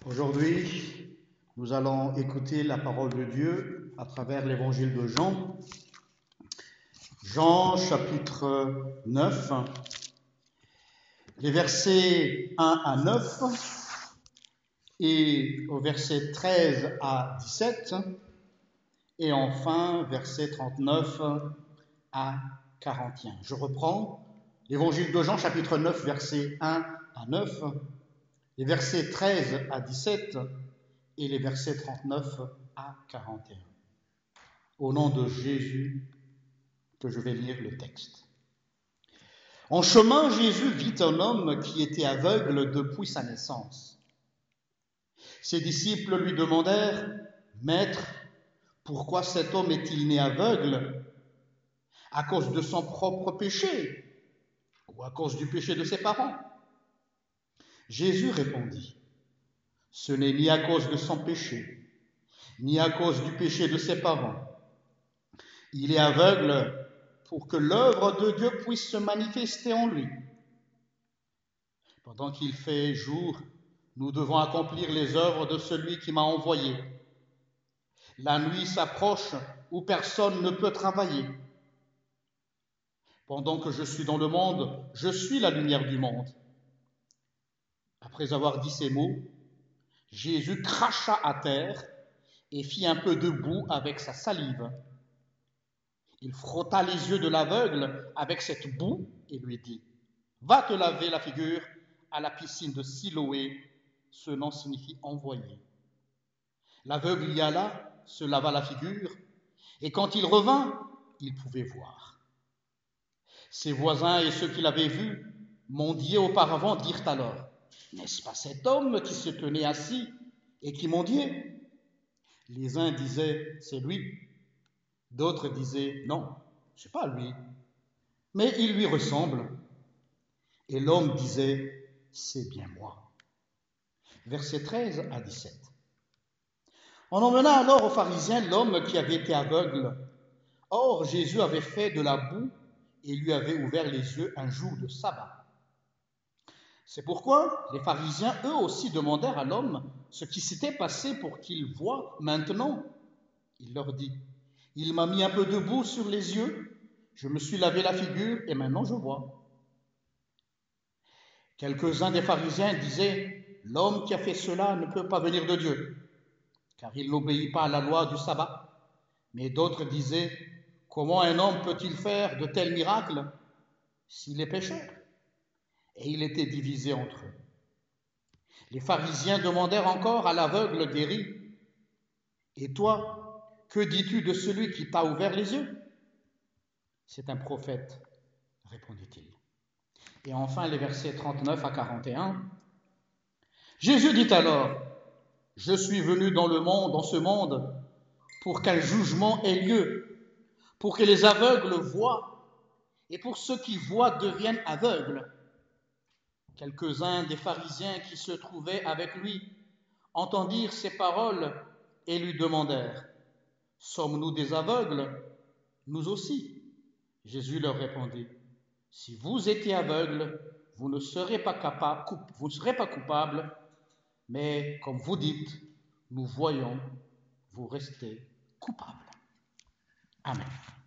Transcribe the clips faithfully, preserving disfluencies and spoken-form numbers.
Aujourd'hui, nous allons écouter la parole de Dieu à travers l'évangile de Jean. Jean chapitre neuf, les versets un à neuf et au verset treize à dix-sept et enfin verset trente-neuf à quarante et un. Je reprends l'évangile de Jean chapitre neuf, versets un à neuf, les versets treize à dix-sept et les versets trente-neuf à quarante et un. Au nom de Jésus que je vais lire le texte. En chemin, Jésus vit un homme qui était aveugle depuis sa naissance. Ses disciples lui demandèrent, « Maître, pourquoi cet homme est-il né aveugle? À cause de son propre péché ou à cause du péché de ses parents ?» Jésus répondit, « Ce n'est ni à cause de son péché, ni à cause du péché de ses parents. Il est aveugle pour que l'œuvre de Dieu puisse se manifester en lui. Pendant qu'il fait jour, nous devons accomplir les œuvres de celui qui m'a envoyé. La nuit s'approche où personne ne peut travailler. Pendant que je suis dans le monde, je suis la lumière du monde. » Après avoir dit ces mots, Jésus cracha à terre et fit un peu de boue avec sa salive. Il frotta les yeux de l'aveugle avec cette boue et lui dit, « Va te laver la figure à la piscine de Siloé. » Ce nom signifie envoyé. L'aveugle y alla, se lava la figure, et quand il revint, il pouvait voir. Ses voisins et ceux qui l'avaient vu, mendiaient auparavant, dirent alors, « N'est-ce pas cet homme qui se tenait assis et qui mendiait ?» Les uns disaient, « C'est lui. » D'autres disaient, « Non, ce n'est pas lui, mais il lui ressemble. » Et l'homme disait, « C'est bien moi. » Versets treize à dix-sept. On emmena alors aux pharisiens l'homme qui avait été aveugle. Or, Jésus avait fait de la boue et lui avait ouvert les yeux un jour de sabbat. C'est pourquoi les pharisiens, eux aussi, demandèrent à l'homme ce qui s'était passé pour qu'il voie maintenant. Il leur dit, « Il m'a mis un peu de boue sur les yeux, je me suis lavé la figure et maintenant je vois. » Quelques-uns des pharisiens disaient, « L'homme qui a fait cela ne peut pas venir de Dieu, car il n'obéit pas à la loi du sabbat. » Mais d'autres disaient, « Comment un homme peut-il faire de tels miracles s'il est pécheur ?» Et il était divisé entre eux. Les pharisiens demandèrent encore à l'aveugle guéri, « Et toi, que dis-tu de celui qui t'a ouvert les yeux ?» « C'est un prophète, » répondit-il. Et enfin les versets trente-neuf à quarante et un. Jésus dit alors, « Je suis venu dans le monde, dans ce monde, pour qu'un jugement ait lieu, pour que les aveugles voient, et pour ceux qui voient deviennent aveugles. » Quelques-uns des pharisiens qui se trouvaient avec lui entendirent ces paroles et lui demandèrent, « Sommes-nous des aveugles, nous aussi ?» Jésus leur répondit, « Si vous étiez aveugles, vous ne serez pas capable, vous ne serez pas coupables, mais comme vous dites, nous voyons, vous restez coupables. » Amen.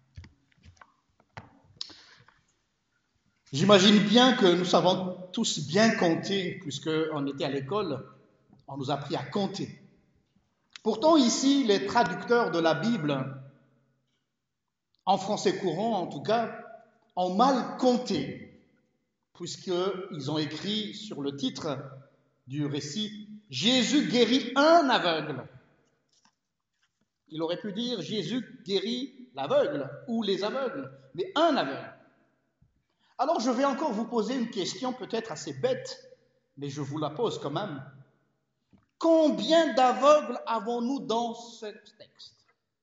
J'imagine bien que nous savons tous bien compter, puisqu'on était à l'école, on nous a appris à compter. Pourtant, ici, les traducteurs de la Bible, en français courant en tout cas, ont mal compté, puisqu'ils ont écrit sur le titre du récit « Jésus guérit un aveugle ». Il aurait pu dire « Jésus guérit l'aveugle » ou les aveugles, mais un aveugle. Alors je vais encore vous poser une question peut-être assez bête, mais je vous la pose quand même. Combien d'aveugles avons-nous dans ce texte?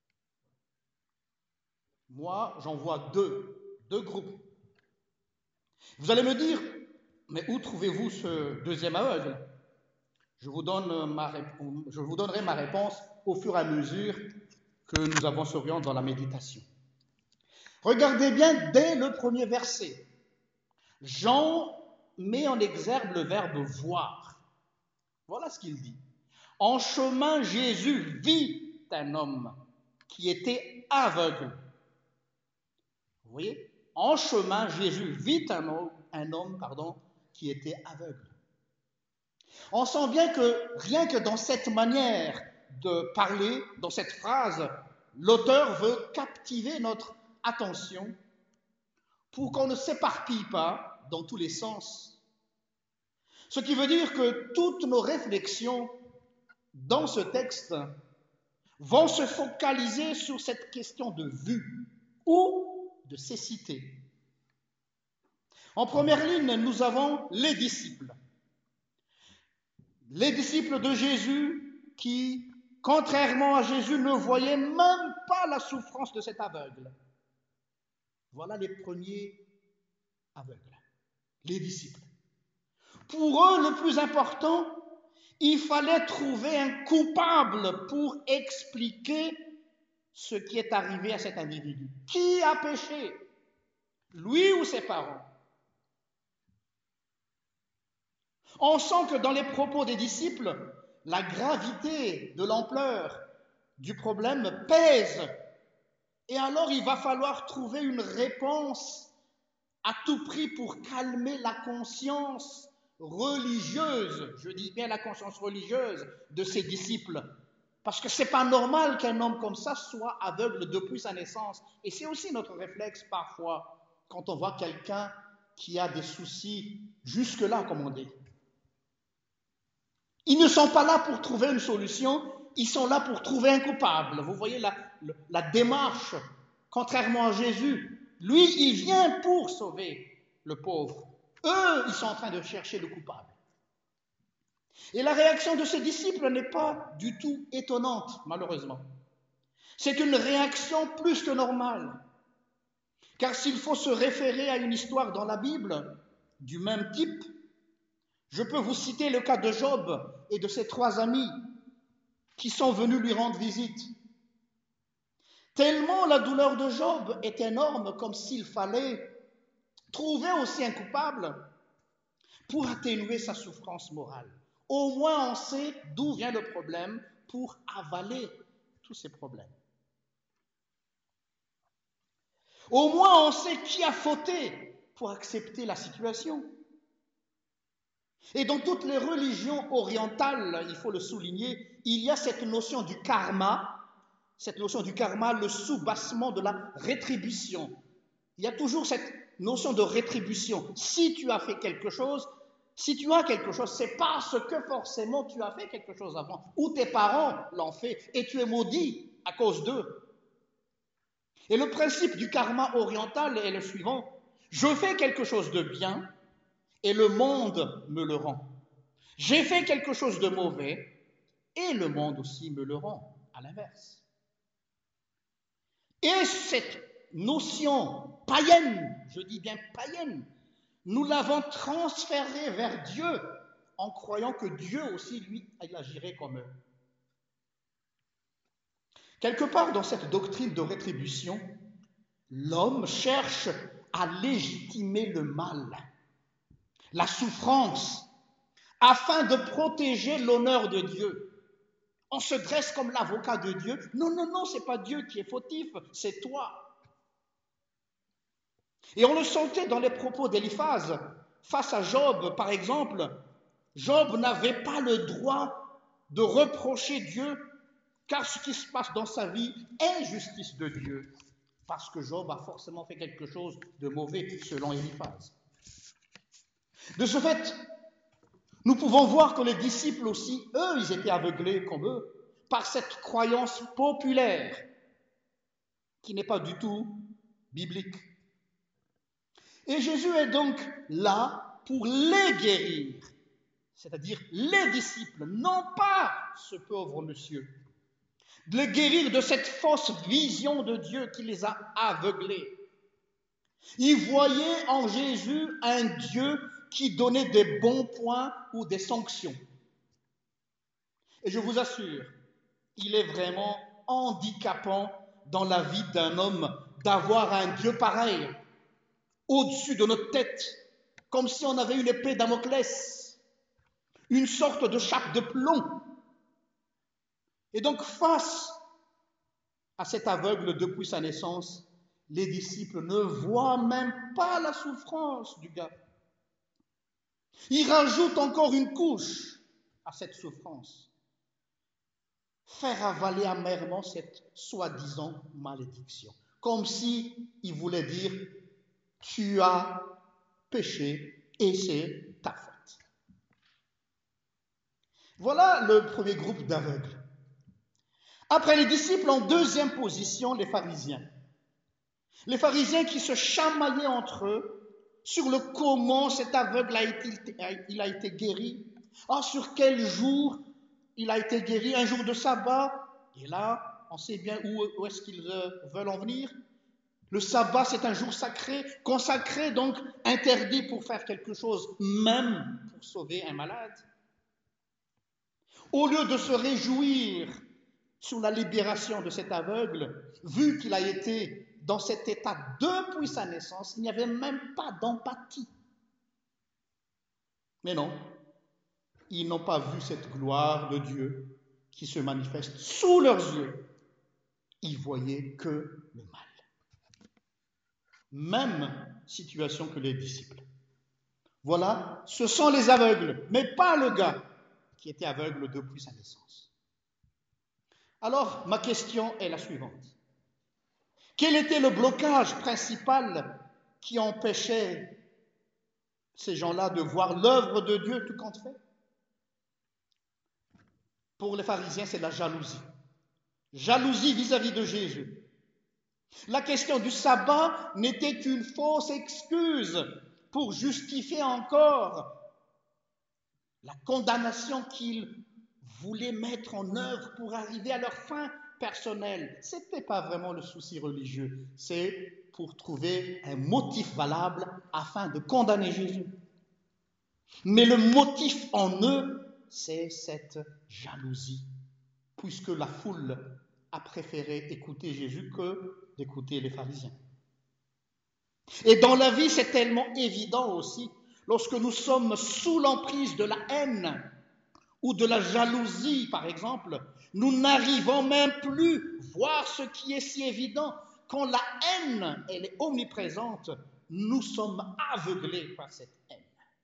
Moi, j'en vois deux, deux groupes. Vous allez me dire, mais où trouvez-vous ce deuxième aveugle? Je vous, donne ma, je vous donnerai ma réponse au fur et à mesure que nous avancerions dans la méditation. Regardez bien dès le premier verset. Jean met en exergue le verbe « voir ». Voilà ce qu'il dit. En chemin, Jésus vit un homme qui était aveugle. Vous voyez? En chemin, Jésus vit un homme, un homme pardon, qui était aveugle. On sent bien que rien que dans cette manière de parler, dans cette phrase, l'auteur veut captiver notre attention pour qu'on ne s'éparpille pas dans tous les sens. Ce qui veut dire que toutes nos réflexions dans ce texte vont se focaliser sur cette question de vue ou de cécité. En première ligne, nous avons les disciples. Les disciples de Jésus qui, contrairement à Jésus, ne voyaient même pas la souffrance de cet aveugle. Voilà les premiers aveugles, les disciples. Pour eux, le plus important, il fallait trouver un coupable pour expliquer ce qui est arrivé à cet individu. Qui a péché? Lui ou ses parents? On sent que dans les propos des disciples, la gravité de l'ampleur du problème pèse. Et alors, il va falloir trouver une réponse à tout prix pour calmer la conscience religieuse, je dis bien la conscience religieuse de ses disciples. Parce que ce n'est pas normal qu'un homme comme ça soit aveugle depuis sa naissance. Et c'est aussi notre réflexe parfois, quand on voit quelqu'un qui a des soucis jusque-là, comme on dit. Ils ne sont pas là pour trouver une solution, ils sont là pour trouver un coupable. Vous voyez la, la démarche, contrairement à Jésus. Lui, il vient pour sauver le pauvre. Eux, ils sont en train de chercher le coupable. Et la réaction de ses disciples n'est pas du tout étonnante, malheureusement. C'est une réaction plus que normale. Car s'il faut se référer à une histoire dans la Bible du même type, je peux vous citer le cas de Job et de ses trois amis qui sont venus lui rendre visite. Tellement la douleur de Job est énorme, comme s'il fallait trouver aussi un coupable pour atténuer sa souffrance morale. Au moins on sait d'où vient le problème pour avaler tous ces problèmes. Au moins on sait qui a fauté pour accepter la situation. Et dans toutes les religions orientales, il faut le souligner, il y a cette notion du karma, cette notion du karma, le soubassement de la rétribution. Il y a toujours cette notion de rétribution. Si tu as fait quelque chose, si tu as quelque chose, c'est parce que forcément tu as fait quelque chose avant, ou tes parents l'ont fait, et tu es maudit à cause d'eux. Et le principe du karma oriental est le suivant. Je fais quelque chose de bien, et le monde me le rend. J'ai fait quelque chose de mauvais, et le monde aussi me le rend, à l'inverse. Et cette notion païenne, je dis bien païenne, nous l'avons transférée vers Dieu en croyant que Dieu aussi, lui, il agirait comme eux. Quelque part dans cette doctrine de rétribution, l'homme cherche à légitimer le mal, la souffrance, afin de protéger l'honneur de Dieu. On se dresse comme l'avocat de Dieu. Non, non, non, ce n'est pas Dieu qui est fautif, c'est toi. Et on le sentait dans les propos d'Éliphaz. Face à Job, par exemple, Job n'avait pas le droit de reprocher Dieu, car ce qui se passe dans sa vie est justice de Dieu, parce que Job a forcément fait quelque chose de mauvais, selon Éliphaz. De ce fait, nous pouvons voir que les disciples aussi, eux, ils étaient aveuglés comme eux, par cette croyance populaire, qui n'est pas du tout biblique. Et Jésus est donc là pour les guérir, c'est-à-dire les disciples, non pas ce pauvre monsieur, de les guérir de cette fausse vision de Dieu qui les a aveuglés. Ils voyaient en Jésus un Dieu qui donnait des bons points ou des sanctions. Et je vous assure, il est vraiment handicapant dans la vie d'un homme d'avoir un Dieu pareil, au-dessus de notre tête, comme si on avait une épée Damoclès, une sorte de chape de plomb Et donc, face à cet aveugle depuis sa naissance, les disciples ne voient même pas la souffrance du gars. Ils rajoutent encore une couche à cette souffrance. Faire avaler amèrement cette soi-disant malédiction. Comme si il voulait dire, tu as péché et c'est ta faute. Voilà le premier groupe d'aveugles. Après les disciples, en deuxième position, les pharisiens. Les pharisiens qui se chamaillaient entre eux sur le comment cet aveugle a été, il a été guéri. Ah, sur quel jour il a été guéri, un jour de sabbat. Et là, on sait bien où, où est-ce qu'ils veulent en venir. Le sabbat, c'est un jour sacré, consacré, donc interdit pour faire quelque chose, même pour sauver un malade. Au lieu de se réjouir sur la libération de cet aveugle, vu qu'il a été dans cet état depuis sa naissance, il n'y avait même pas d'empathie. Mais non, ils n'ont pas vu cette gloire de Dieu qui se manifeste sous leurs yeux. Ils voyaient que le mal. Même situation que les disciples. Voilà, ce sont les aveugles, mais pas le gars qui était aveugle depuis sa naissance. Alors, ma question est la suivante. Quel était le blocage principal qui empêchait ces gens-là de voir l'œuvre de Dieu tout compte fait? Pour les pharisiens, c'est la jalousie. Jalousie vis-à-vis de Jésus. La question du sabbat n'était qu'une fausse excuse pour justifier encore la condamnation qu'ils voulaient mettre en œuvre pour arriver à leur fin personnelle. Ce n'était pas vraiment le souci religieux, c'est pour trouver un motif valable afin de condamner Jésus. Mais le motif en eux, c'est cette jalousie, puisque la foule a préféré écouter Jésus que d'écouter les pharisiens. Et dans la vie, c'est tellement évident aussi, lorsque nous sommes sous l'emprise de la haine ou de la jalousie, par exemple, nous n'arrivons même plus à voir ce qui est si évident. Quand la haine, elle est omniprésente, nous sommes aveuglés par cette haine.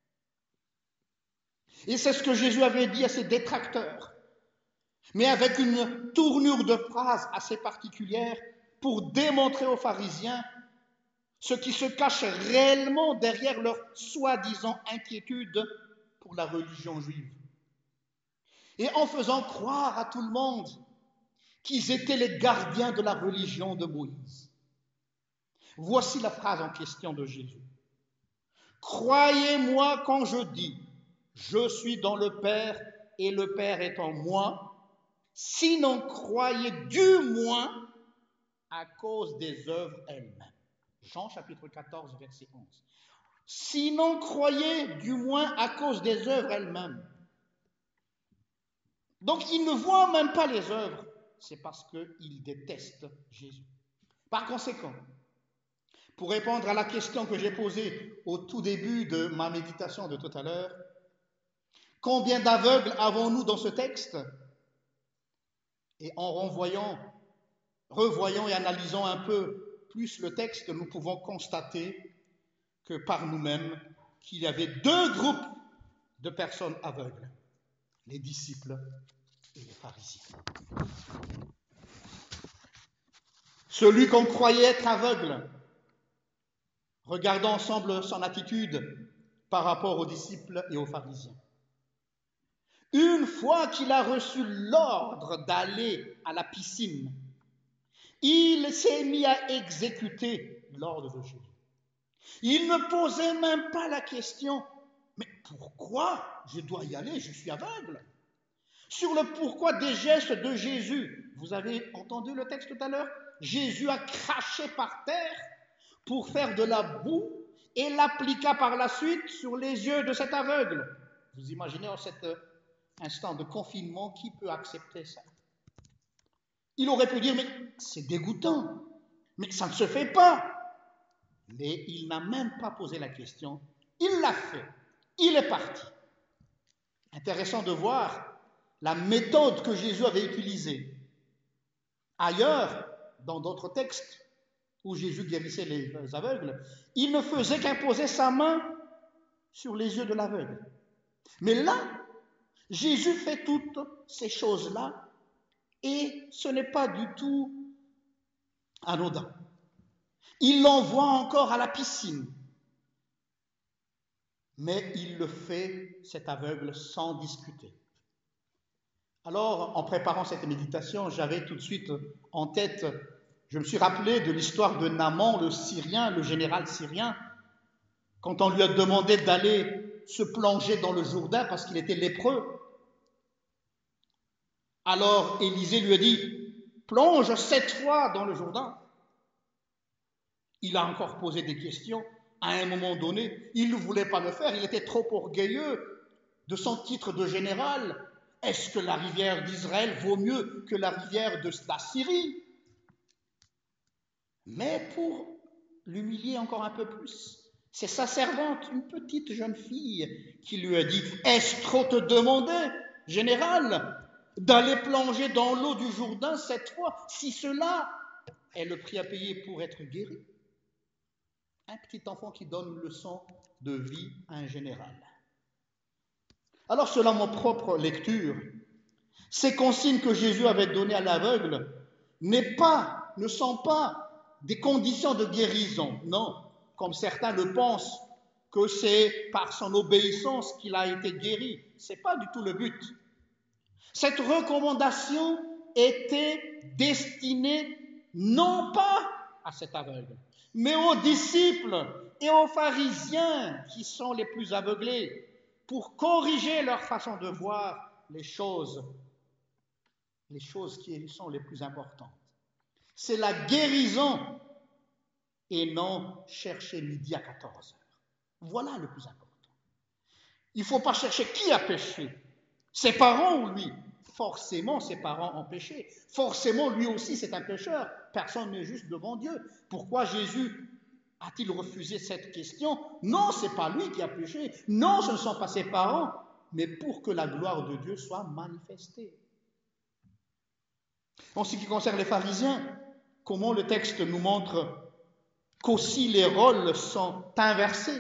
Et c'est ce que Jésus avait dit à ses détracteurs, mais avec une tournure de phrase assez particulière pour démontrer aux pharisiens ce qui se cache réellement derrière leur soi-disant inquiétude pour la religion juive. Et en faisant croire à tout le monde qu'ils étaient les gardiens de la religion de Moïse. Voici la phrase en question de Jésus. « Croyez-moi quand je dis, je suis dans le Père et le Père est en moi, sinon croyez du moins à cause des œuvres elles-mêmes. » Jean chapitre quatorze, verset onze. « Sinon croyez du moins à cause des œuvres elles-mêmes. » Donc, ils ne voient même pas les œuvres. C'est parce qu'ils détestent Jésus. Par conséquent, pour répondre à la question que j'ai posée au tout début de ma méditation de tout à l'heure, combien d'aveugles avons-nous dans ce texte? Et en renvoyant, revoyant et analysant un peu plus le texte, nous pouvons constater que par nous-mêmes, qu'il y avait deux groupes de personnes aveugles, les disciples et les pharisiens. Celui qu'on croyait être aveugle, regardons ensemble son attitude par rapport aux disciples et aux pharisiens. Une fois qu'il a reçu l'ordre d'aller à la piscine, il s'est mis à exécuter l'ordre de Jésus. Il ne posait même pas la question, mais pourquoi je dois y aller? Je suis aveugle. Sur le pourquoi des gestes de Jésus, vous avez entendu le texte tout à l'heure? Jésus a craché par terre pour faire de la boue et l'appliqua par la suite sur les yeux de cet aveugle. Vous imaginez en cet instant de confinement, qui peut accepter ça? Il aurait pu dire, mais c'est dégoûtant, mais ça ne se fait pas. Mais il n'a même pas posé la question, il l'a fait, il est parti. Intéressant de voir la méthode que Jésus avait utilisée. Ailleurs, dans d'autres textes où Jésus guérissait les aveugles, il ne faisait qu'imposer sa main sur les yeux de l'aveugle. Mais là, Jésus fait toutes ces choses-là et ce n'est pas du tout anodin. Il l'envoie encore à la piscine, mais il le fait, cet aveugle, sans discuter. Alors, en préparant cette méditation, j'avais tout de suite en tête, je me suis rappelé de l'histoire de Naaman, le Syrien, le général syrien, quand on lui a demandé d'aller se plonger dans le Jourdain parce qu'il était lépreux. Alors Élisée lui a dit, plonge sept fois dans le Jourdain. Il a encore posé des questions. À un moment donné, il ne voulait pas le faire, il était trop orgueilleux de son titre de général. Est-ce que la rivière d'Israël vaut mieux que la rivière de la Syrie? Mais pour l'humilier encore un peu plus, c'est sa servante, une petite jeune fille, qui lui a dit, est-ce trop te demander, général, d'aller plonger dans l'eau du Jourdain cette fois, si cela est le prix à payer pour être guéri? Un petit enfant qui donne une leçon de vie à un général. Alors, selon mon propre lecture, ces consignes que Jésus avait données à l'aveugle n'est pas, ne sont pas des conditions de guérison. Non, comme certains le pensent, que c'est par son obéissance qu'il a été guéri. Ce n'est pas du tout le but. Cette recommandation était destinée non pas à cet aveugle, mais aux disciples et aux pharisiens qui sont les plus aveuglés, pour corriger leur façon de voir les choses, les choses qui sont les plus importantes. C'est la guérison et non chercher midi à quatorze heures. Voilà le plus important. Il ne faut pas chercher qui a péché, ses parents ou lui. Forcément, ses parents ont péché. Forcément, lui aussi, c'est un pécheur. Personne n'est juste devant Dieu. Pourquoi Jésus a-t-il refusé cette question? Non, ce n'est pas lui qui a péché. Non, ce ne sont pas ses parents. Mais pour que la gloire de Dieu soit manifestée. En ce qui concerne les pharisiens, comment le texte nous montre qu'aussi les rôles sont inversés.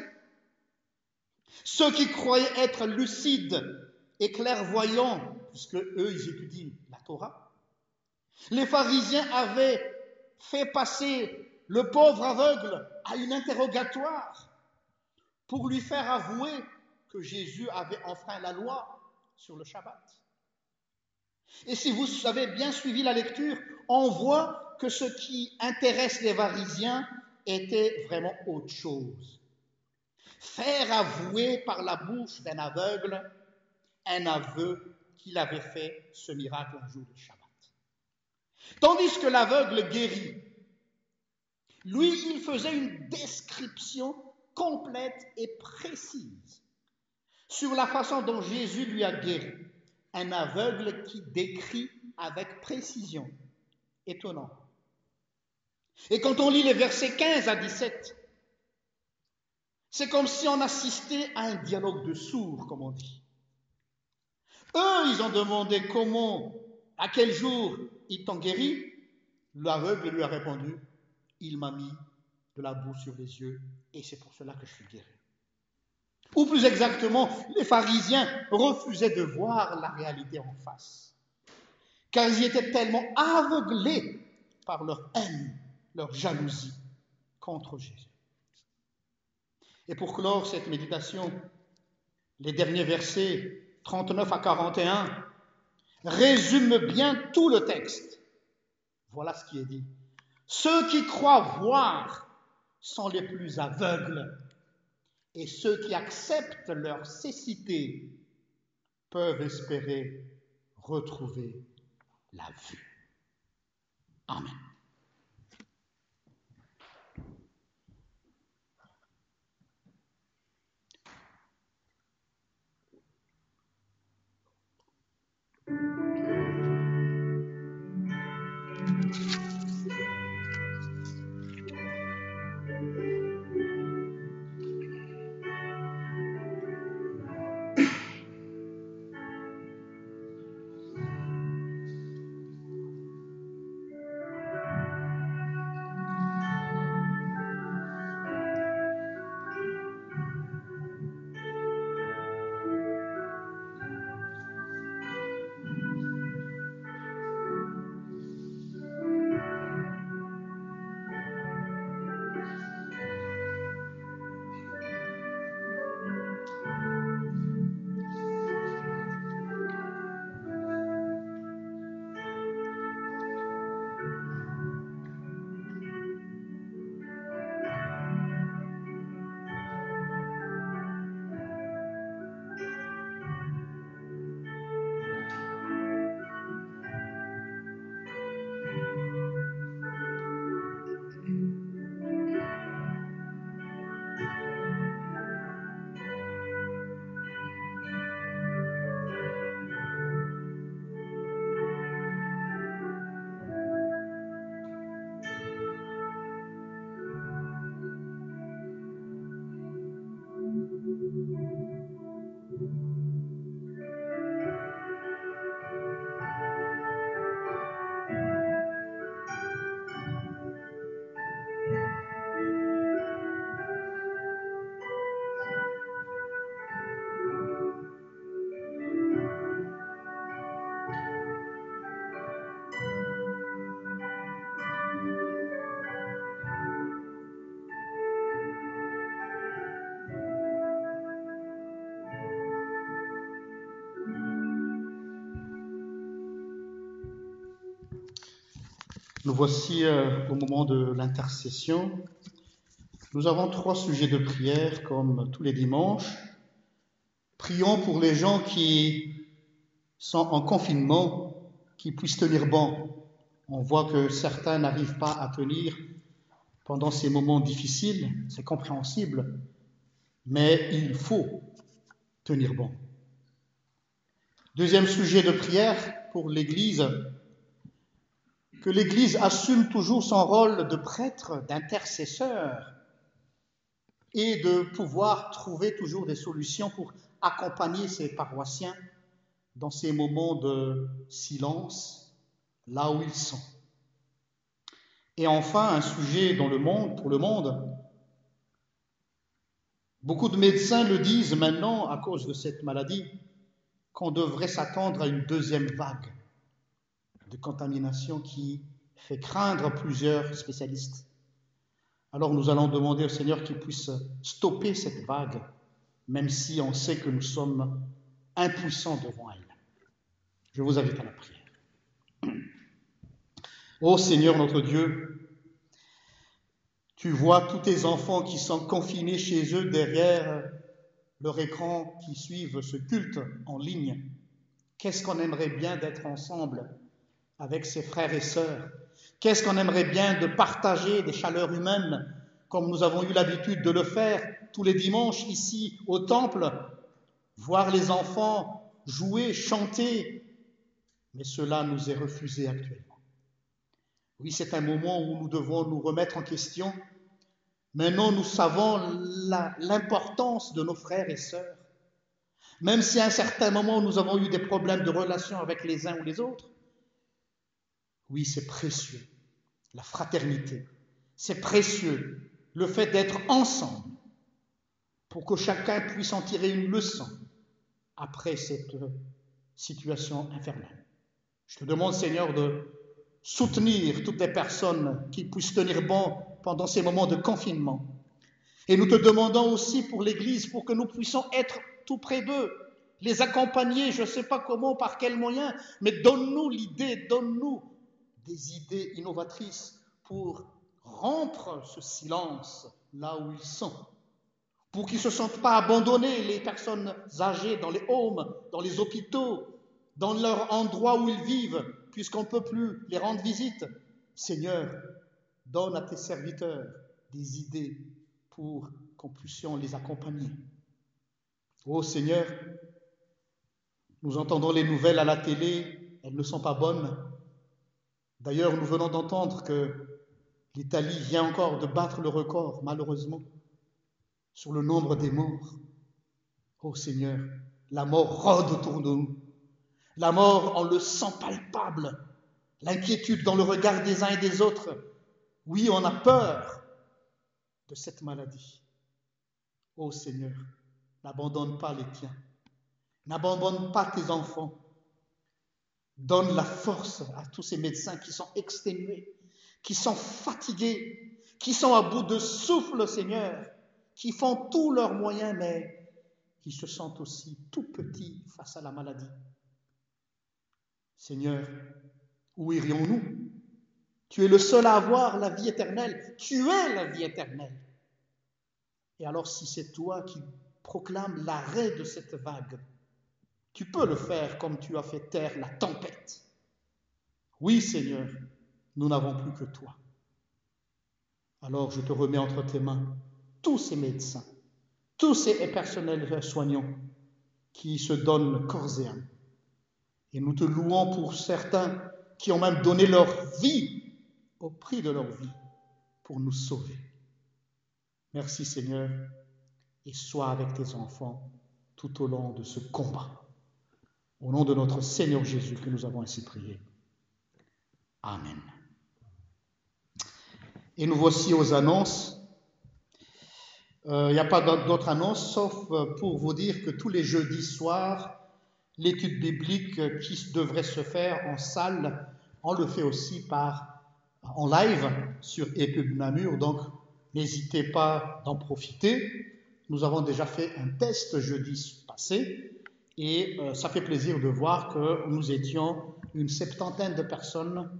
Ceux qui croyaient être lucides et clairvoyants, puisque eux, ils étudient la Torah, les pharisiens avaient fait passer le pauvre aveugle à une interrogatoire pour lui faire avouer que Jésus avait enfreint la loi sur le Shabbat. Et si vous avez bien suivi la lecture, on voit que ce qui intéresse les pharisiens était vraiment autre chose. Faire avouer par la bouche d'un aveugle un aveu qu'il avait fait ce miracle un jour de Shabbat. Tandis que l'aveugle guéri, lui, il faisait une description complète et précise sur la façon dont Jésus lui a guéri. Un aveugle qui décrit avec précision. Étonnant. Et quand on lit les versets quinze à dix-sept, c'est comme si on assistait à un dialogue de sourds, comme on dit. Eux, ils ont demandé comment, à quel jour ils t'ont guéri. L'aveugle lui a répondu, il m'a mis de la boue sur les yeux et c'est pour cela que je suis guéri. Ou plus exactement, les pharisiens refusaient de voir la réalité en face, car ils étaient tellement aveuglés par leur haine, leur jalousie contre Jésus. Et pour clore cette méditation, les derniers versets trente-neuf à quarante et un résument bien tout le texte. Voilà ce qui est dit. Ceux qui croient voir sont les plus aveugles, et ceux qui acceptent leur cécité peuvent espérer retrouver la vue. Amen. Nous voici euh, au moment de l'intercession. Nous avons trois sujets de prière comme tous les dimanches. Prions pour les gens qui sont en confinement, qui puissent tenir bon. On voit que certains n'arrivent pas à tenir pendant ces moments difficiles, c'est compréhensible, mais il faut tenir bon. Deuxième sujet de prière pour l'Église, que l'Église assume toujours son rôle de prêtre, d'intercesseur, et de pouvoir trouver toujours des solutions pour accompagner ses paroissiens dans ces moments de silence, là où ils sont. Et enfin, un sujet dans le monde, pour le monde. Beaucoup de médecins le disent maintenant à cause de cette maladie, qu'on devrait s'attendre à une deuxième vague de contamination qui fait craindre plusieurs spécialistes. Alors nous allons demander au Seigneur qu'il puisse stopper cette vague, même si on sait que nous sommes impuissants devant elle. Je vous invite à la prière. Ô Seigneur notre Dieu, tu vois tous tes enfants qui sont confinés chez eux derrière leur écran, qui suivent ce culte en ligne. Qu'est-ce qu'on aimerait bien d'être ensemble avec ses frères et sœurs? Qu'est-ce qu'on aimerait bien de partager des chaleurs humaines, comme nous avons eu l'habitude de le faire tous les dimanches ici au temple, voir les enfants jouer, chanter, mais cela nous est refusé actuellement. Oui, c'est un moment où nous devons nous remettre en question. Maintenant, nous savons la, l'importance de nos frères et sœurs. Même si à un certain moment, nous avons eu des problèmes de relation avec les uns ou les autres, oui, c'est précieux, la fraternité. C'est précieux, le fait d'être ensemble, pour que chacun puisse en tirer une leçon après cette situation infernale. Je te demande, Seigneur, de soutenir toutes les personnes qui puissent tenir bon pendant ces moments de confinement. Et nous te demandons aussi pour l'Église, pour que nous puissions être tout près d'eux, les accompagner, je ne sais pas comment, par quels moyens, mais donne-nous l'idée, donne-nous des idées innovatrices pour rompre ce silence là où ils sont, pour qu'ils ne se sentent pas abandonnés, les personnes âgées dans les homes, dans les hôpitaux, dans leur endroit où ils vivent, puisqu'on ne peut plus les rendre visite. Seigneur, donne à tes serviteurs des idées pour qu'on puisse les accompagner. Ô Seigneur, nous entendons les nouvelles à la télé, elles ne sont pas bonnes. D'ailleurs, nous venons d'entendre que l'Italie vient encore de battre le record, malheureusement, sur le nombre des morts. Ô Seigneur, la mort rôde autour de nous. La mort, on le sent palpable. L'inquiétude dans le regard des uns et des autres. Oui, on a peur de cette maladie. Ô Seigneur, n'abandonne pas les tiens. N'abandonne pas tes enfants. Donne la force à tous ces médecins qui sont exténués, qui sont fatigués, qui sont à bout de souffle, Seigneur, qui font tous leurs moyens, mais qui se sentent aussi tout petits face à la maladie. Seigneur, où irions-nous? Tu es le seul à avoir la vie éternelle. Tu es la vie éternelle. Et alors, si c'est toi qui proclames l'arrêt de cette vague, tu peux le faire comme tu as fait taire la tempête. Oui, Seigneur, nous n'avons plus que toi. Alors, je te remets entre tes mains tous ces médecins, tous ces personnels soignants qui se donnent corps et âme. Et nous te louons pour certains qui ont même donné leur vie au prix de leur vie pour nous sauver. Merci Seigneur, et sois avec tes enfants tout au long de ce combat. Au nom de notre Seigneur Jésus que nous avons ainsi prié. Amen. Et nous voici aux annonces. Il euh, n'y a pas d'autres annonces, sauf pour vous dire que tous les jeudis soirs, l'étude biblique qui devrait se faire en salle, on le fait aussi par, en live sur ePub Namur, donc n'hésitez pas d'en profiter. Nous avons déjà fait un test jeudi passé et euh, ça fait plaisir de voir que nous étions une septantaine de personnes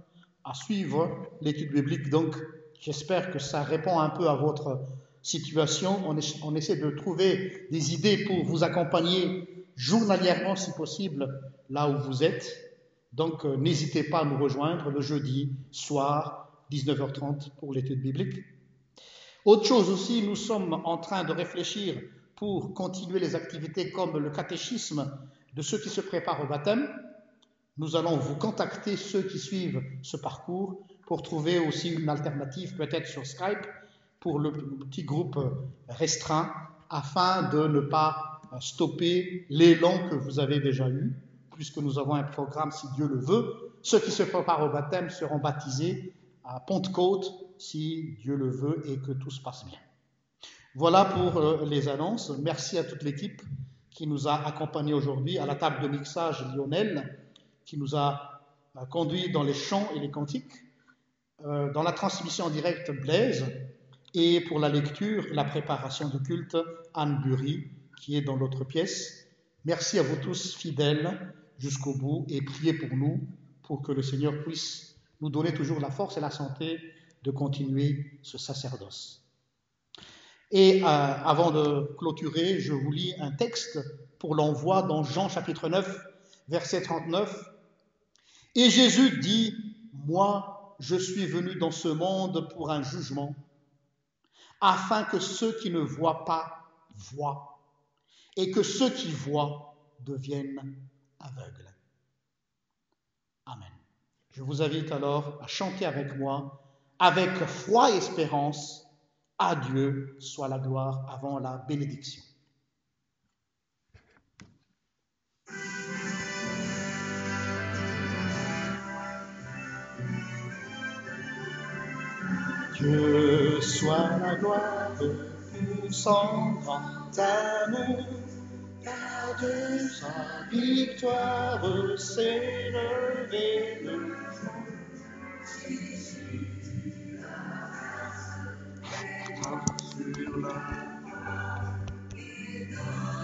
à suivre l'étude biblique. Donc, j'espère que ça répond un peu à votre situation. On, est, on essaie de trouver des idées pour vous accompagner journalièrement, si possible, là où vous êtes. Donc, euh, n'hésitez pas à nous rejoindre le jeudi soir, dix-neuf heures trente, pour l'étude biblique. Autre chose aussi, nous sommes en train de réfléchir pour continuer les activités comme le catéchisme de ceux qui se préparent au baptême. Nous allons vous contacter, ceux qui suivent ce parcours, pour trouver aussi une alternative, peut-être sur Skype, pour le petit groupe restreint, afin de ne pas stopper l'élan que vous avez déjà eu, puisque nous avons un programme, si Dieu le veut. Ceux qui se préparent au baptême seront baptisés à Pentecôte, si Dieu le veut, et que tout se passe bien. Voilà pour les annonces. Merci à toute l'équipe qui nous a accompagnés aujourd'hui, à la table de mixage Lionel, qui nous a conduits dans les chants et les cantiques, euh, dans la transmission en direct Blaise, et pour la lecture, la préparation du culte, Anne Bury, qui est dans l'autre pièce. Merci à vous tous fidèles jusqu'au bout, et priez pour nous, pour que le Seigneur puisse nous donner toujours la force et la santé de continuer ce sacerdoce. Et euh, avant de clôturer, je vous lis un texte pour l'envoi dans Jean chapitre neuf, verset trente-neuf. Et Jésus dit, « Moi, je suis venu dans ce monde pour un jugement, afin que ceux qui ne voient pas voient, et que ceux qui voient deviennent aveugles. » Amen. Je vous invite alors à chanter avec moi, avec foi et espérance, « À Dieu soit la gloire » avant la bénédiction. Dieu soit la gloire pour son grand amour, car de sa victoire c'est le